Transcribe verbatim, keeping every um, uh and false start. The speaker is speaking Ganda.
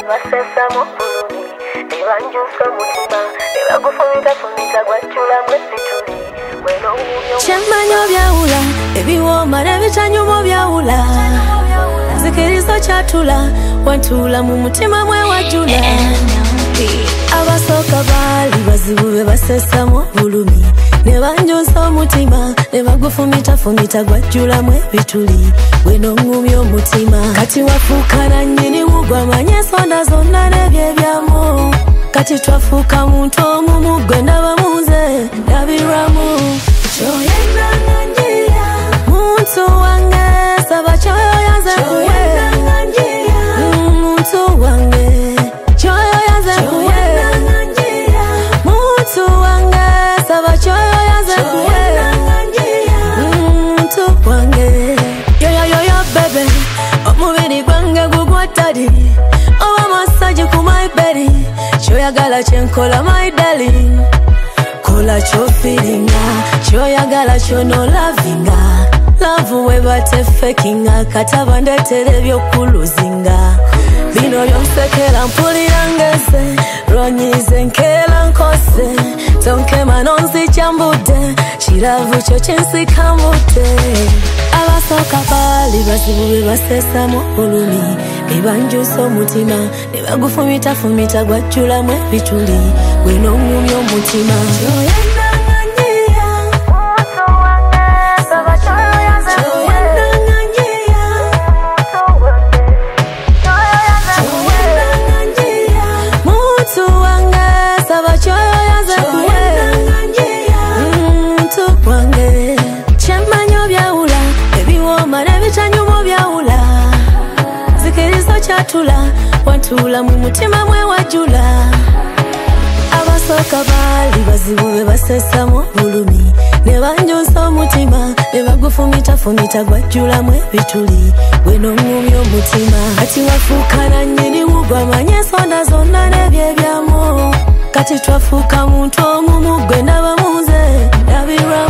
basesa mu bulumi ne banjusa mutima ne bagufumita fumita gwajjula mwezituli weno ngumyo Chemanyo byawula ebiwoma n'ebitanyumo byawula zikirizo kyatula wantula mu mutima mwe wajjula abasooka baali bazibu be basesa mu bulumi ne banjusa omutima ne bagufumita fumita gwajjulamu ebituli weno ngumya omutima kati wafuukana nnyini wugwa manye ensonda zonna n'ebyebyamu kati twafuuka muntu omumu gwe ndaba munze ndabirwamu kyoyenanga njiya muntu wange saba kyoyo yanze kuwe muntu wange kyoyo yanze kuwe muntu wange saba kyoyo yanze kuwe muntu wange yoyo yoyo bebe omubiri gwange gugwatali oba masaji ku my belly kyoyagala kyenkola my darling kola kyofiringa kyoyagala kyono lavinga lavu webate fakinga kataba ndetera ebyokuluzinga bino byonsekera mpulira ngeze lwanyize nkera nkose tonkema nonzikyambudde kiravu kyo kyensikambudde abasooka baali bazibu be basesa mu bulumi ne banjusa omutima ne bagufumitafumita gwajjulamu ebituli weno ngumya omutima Tula wantula mu mutima mwe wajjula abasooka baali bazibu be basesa mu bulumi ne banjusa omutima ne bagufumitafumita gwajjulamu ebituli weno ngumya omutima kati wafuukana nnyini wugwa manye ensonda zonna n'ebyebyamu kati twafuuka muntu omumu gwe ndaba munze ndabirwamu